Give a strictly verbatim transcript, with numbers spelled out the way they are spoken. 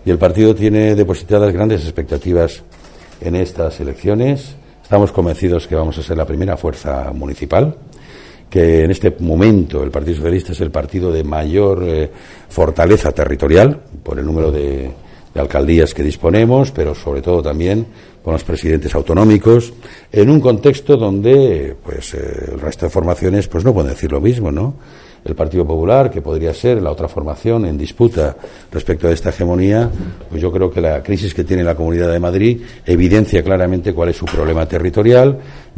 y el partido tiene depositadas grandes expectativas en estas elecciones. Estamos convencidos que vamos a ser la primera fuerza municipal, que en este momento el Partido Socialista es el partido de mayor eh, fortaleza territorial por el número de, de alcaldías que disponemos, pero sobre todo también con los presidentes autonómicos, en un contexto donde pues eh, el resto de formaciones pues no pueden decir lo mismo, ¿no? El Partido Popular, que podría ser la otra formación en disputa respecto a esta hegemonía, pues yo creo que la crisis que tiene la Comunidad de Madrid evidencia claramente cuál es su problema territorial.